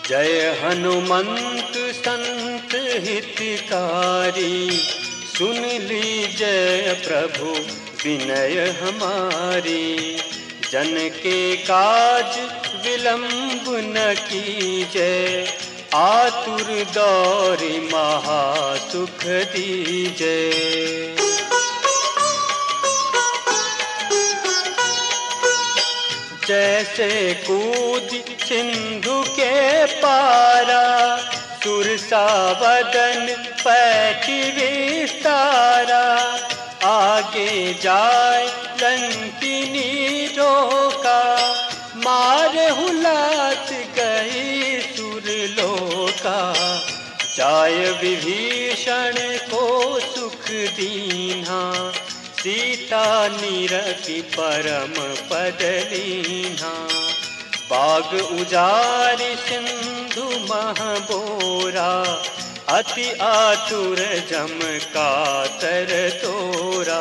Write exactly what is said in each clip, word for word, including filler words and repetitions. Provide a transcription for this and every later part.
जय हनुमंत संत हितकारी, सुन लीजय प्रभु विनय हमारी। जन के काज विलंब न कीजय, आतुर दौरि महासुख दीजय। जैसे कूद सिंधु के पारा, सुरसा वदन पैठी विस्तारा। आगे जाय लंकिनी रोका, मारहु लात गई सुरलोका। जाय विभीषण को सुख दीन्हा, सीता निरखि परम पद लीन्हा। बाग उजारि सिंधु महबोरा, अति आतुर जम कातर तोरा।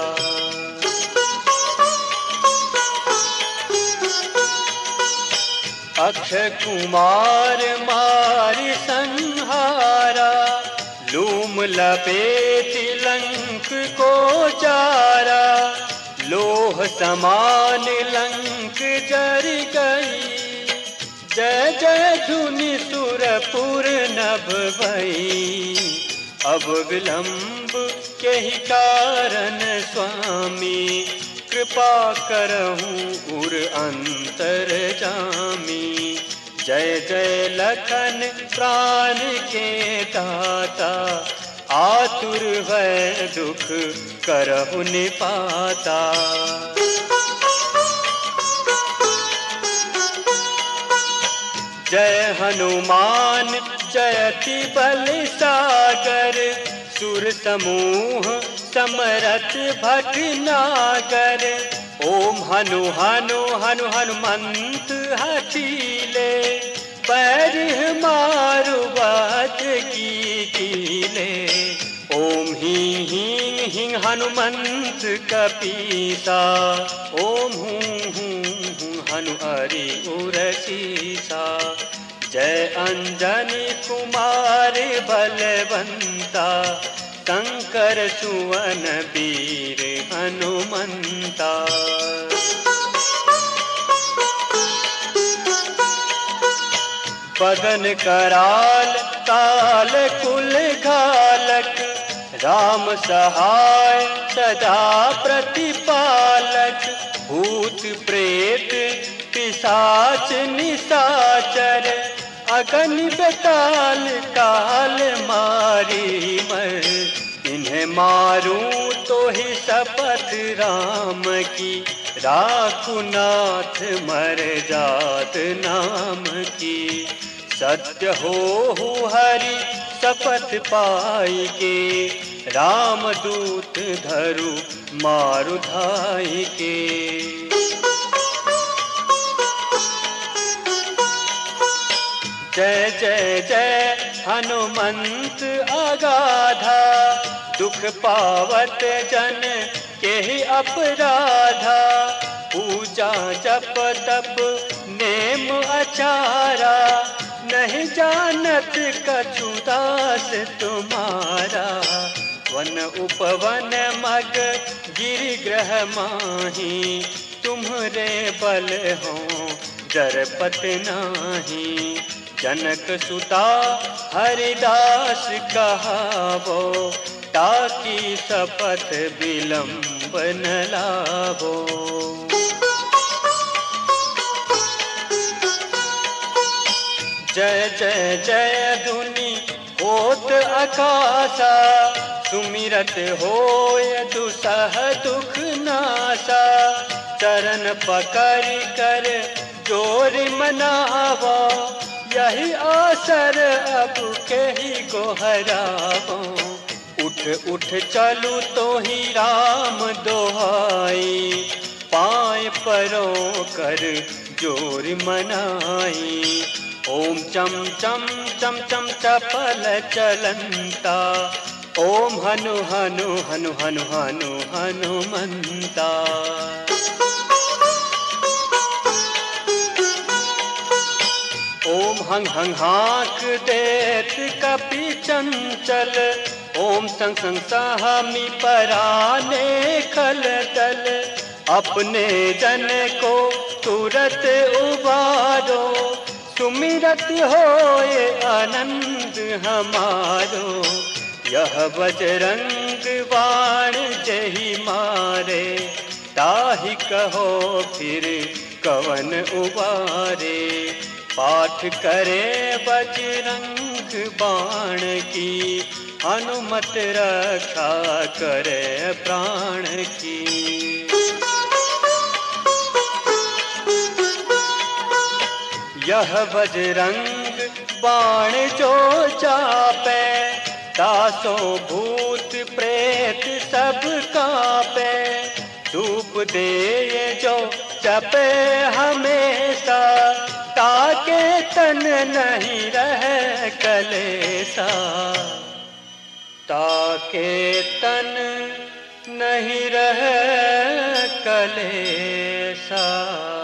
अक्षय कुमार मारि संहारा, लूम लपेट लंक को जारा। लोह समान लंक जर गई, जय जय धुनि सुरपुर नभ भई। अब विलंब केहि कारण स्वामी, कृपा करहूँ उर अंतर जामी। जय जय लखन प्राण के दाता, आतुर भय दुख करहु निपाता। जय हनुमान जयति बल सागर, सुर समूह समरथ भटनागर। ओम हनु हनु हनु हनुमंत हठीले, पैरिह मारु बात की कीले। ओम हीं हीं हिं हनुमंत कपीसा, ओम हूं हूं हूं हनु हरि उर सीसा। जय अंजनी कुमार बलवंता, शंकर सुवन वीर हनुमंता। बदन कराल काल कुल घालक, राम सहाय सदा प्रतिपालक। भूत प्रेत पिशाच निशाचर, अगन बेताल काल मारी मर। इन्हें मारूं तो ही शपथ राम की, राखु नाथ मर जात नाम की। सत्य हो हरि शपथ पाई के, राम दूत धरु मारु धाई के। जय जय जय हनुमंत अगाधा, दुख पावत जन केहि अपराधा। पूजा जप तप नेम आचारा, नहीं जानत कछु दास तुम्हारा। वन उपवन मग गिरि ग्रह माही, तुम्हरे बल हो जरपत नाही। जनक सुता हरिदास कहावो, ताकि शपथ विलंब न लावो। जय जय जय धुनि होत आकाशा, सुमिरत होय दुसह दुख नासा। चरण पकड़ कर जोर मनावा, यही आसर अब केहि गोहरावो। उठ उठ चलू तो ही राम दोहाई, पाए परों कर जोर मनाई। ओम चम चम चम चम चपल चलंता, ओम हनु हनु हनु हनु हनु हनुमंता। ओम हंग हंग हाँक देत कपि चंचल, ओम संग संग सहमी पराने खल दल। अपने जन को तुरत उबारो, सुमिरत होए आनंद हमारो। यह बजरंग बाण जही मारे, ताहि कहो फिर कवन उबारे। पाठ करे बजरंग बाण की, हनुमत रक्षा करे प्राण की। यह बजरंग बाण जो चापे, दासों भूत प्रेत सब कांपे। धूप दे जो जपे हमेशा, ताके तन नहीं रहे कलेसा। ताके तन नहीं रहे कलेसा।